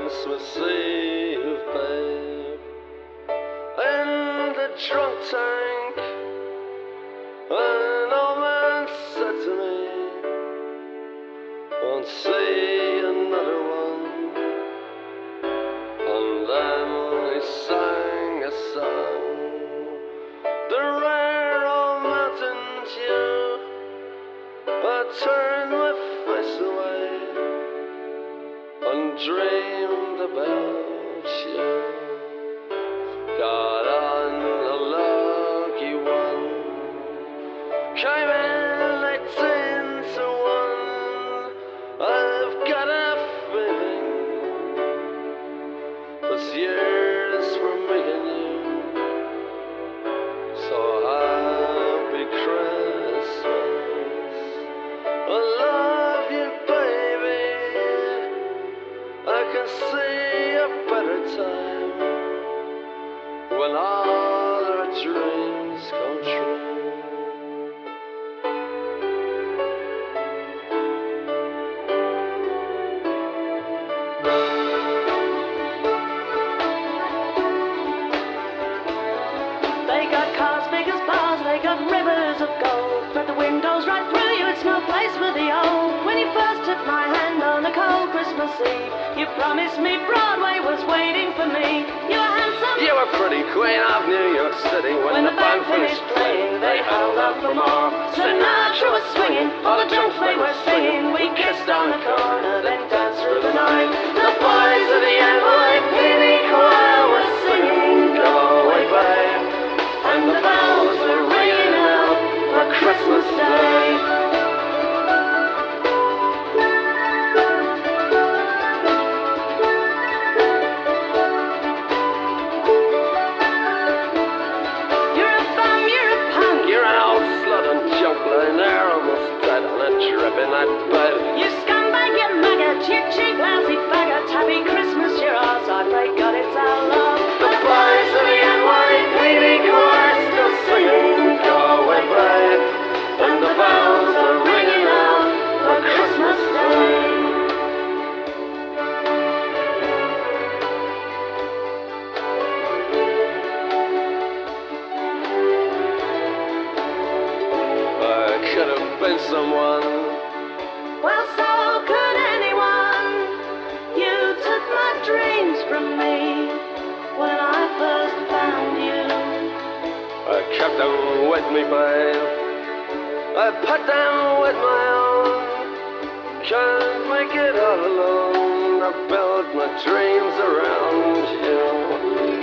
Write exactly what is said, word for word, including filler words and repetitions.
Christmas Eve, babe, in the drunk tank, an old man said to me, won't see another one. And then he sang a song, the rare old mountain dew. I turned my face away and dreamed about you. Got on a lucky one, came in eighteen to one. I've got a feeling this year's for me and you. So happy Christmas, I love you, baby. I can see a better time when all our dreams come true. They got cars big as bars, they got rivers of gold, but the windows right through you, it's no place for the old. When you first took my hand on a cold Christmas Eve, you promised me Broadway was waiting for me. You were handsome, You were pretty queen of New York City. When, when the band finished playing, they held out for more. Sinatra was swinging, all the drunks they were singing. We kissed on the corner, then danced through the night. The boys of the N Y P D choir were singing, go away, babe. And the bells were ringing out for Christmas Day. You're a bum, you're a punk, You're an old slut and junk lying there, almost dead on a drip in that bed. you scumbag, you maggot, you cheap, lousy faggot. Happy Christmas, you're ours, I pray God it's our love. The boys of the N Y P D choir still singing, go away, babe. And the bells are ringing out for Christmas Day. I could have been someone. Well, so could anyone. You took my dreams from me when I first found you. I kept them with me, babe. I put them with my own. Can't make it all alone. I built my dreams around you.